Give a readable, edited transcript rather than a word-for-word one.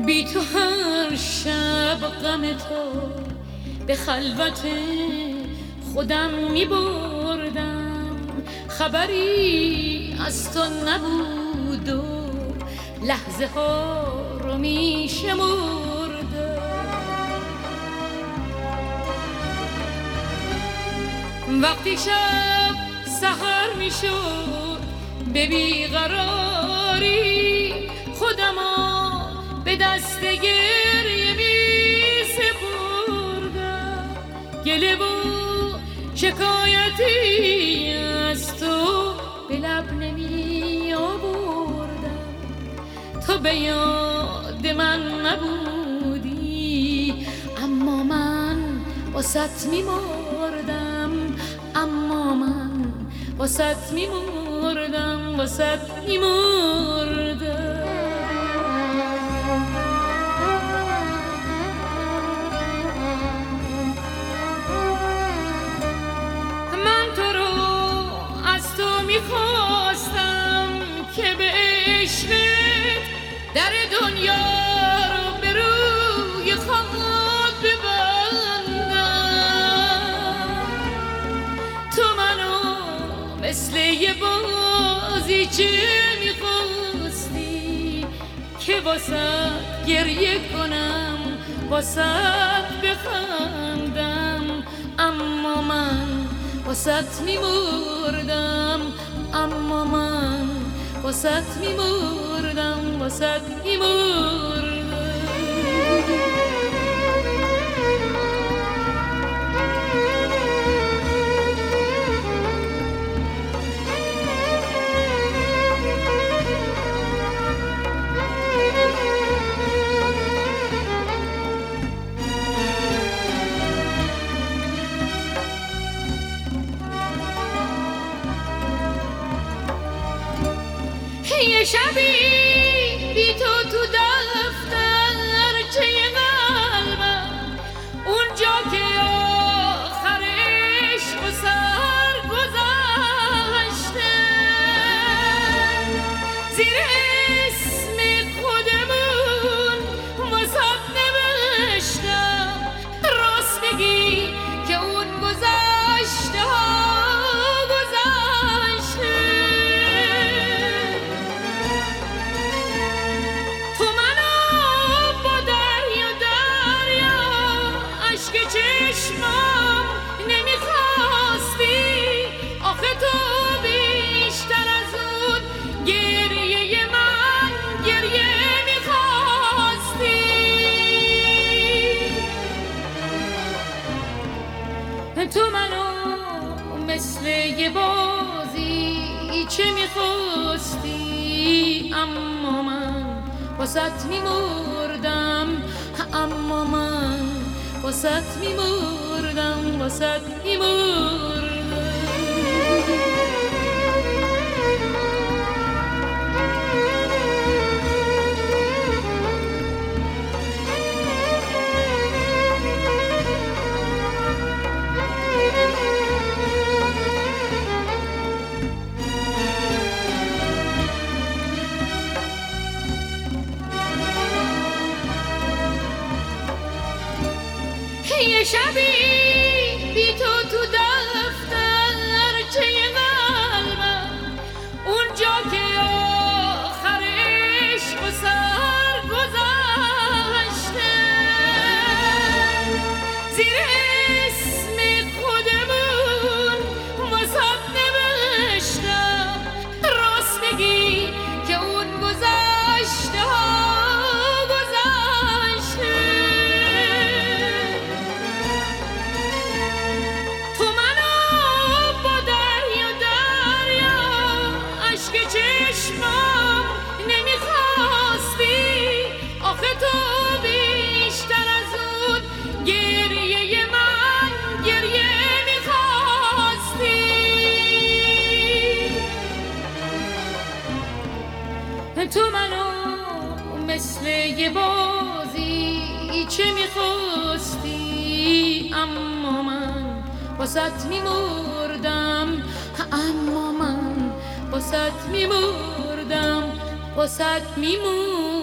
بی تو هر شب غم تو به خلوت خودم می بردم، خبری از تو نبود و لحظه ها رو می شمردم. وقتی شب سحر می شد به بیقراری خودمو به دست گریه می سپردم، گله و شکایتی از تو به لب نمی آوردم. تو به یاد من نبودی اما من واسط می مردم، اما من واسط می مردم، واسط می مردم. میخواستم که به عشقت در دنیا رو به روی خود ببندم. تو منو مثل یه بازیچه میخواستی که واسط گریه کنم، واسط بخندم، اما من واسط میمردم، اما من واسط میمردم، واسط میمردم. یه شبی بی تو تو دفترچه قلبم، اونجا که آخر عشق و سر گذشته، زیر اسم خودمون واسط نوشتم، راست بگی که اون گذشته ها تو منو مثل یه بازی چه میخواستی، اما من واسط میمردم، اما من واسط میمردم، واسط میمردم. یه شبی بی تو تو دفترچه قلبم، اونجا که آخر عشق و سر گذشته، زیر اسم خودمون واسط نوشتم، راست بگی که اون گذشته ها تو منو مثل یه بازی چه میخواستی، اما من واسط میمردم، اما من واسط میمردم، واسط میمردم.